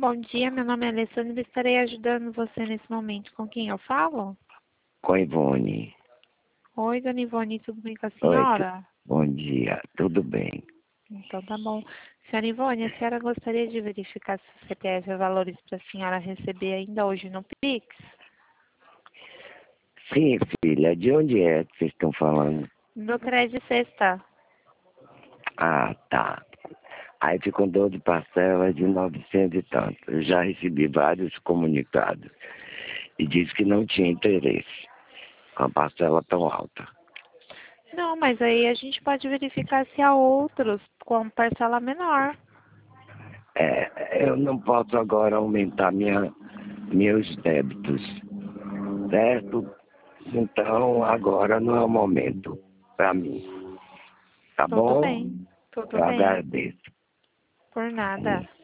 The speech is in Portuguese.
Bom dia, meu nome é Alessandra e estarei ajudando você nesse momento. Com quem eu falo? Com Ivone. Oi, dona Ivone, tudo bem com a Oi, senhora? bom dia, tudo bem? Então tá bom. Senhora Ivone, a senhora gostaria de verificar se o CPF é valores para a senhora receber ainda hoje no Pix? Sim, filha, de onde é que vocês estão falando? Do crédito sexta. Ah, tá. Aí ficou 12 parcelas de 900 e tanto. Eu já recebi vários comunicados e disse que não tinha interesse com a parcela tão alta. Não, mas aí a gente pode verificar se há outros com parcela menor. Eu não posso agora aumentar meus débitos, certo? Então agora não é o momento para mim, tá Tudo bom? bem, tudo Eu bem. agradeço. Por nada.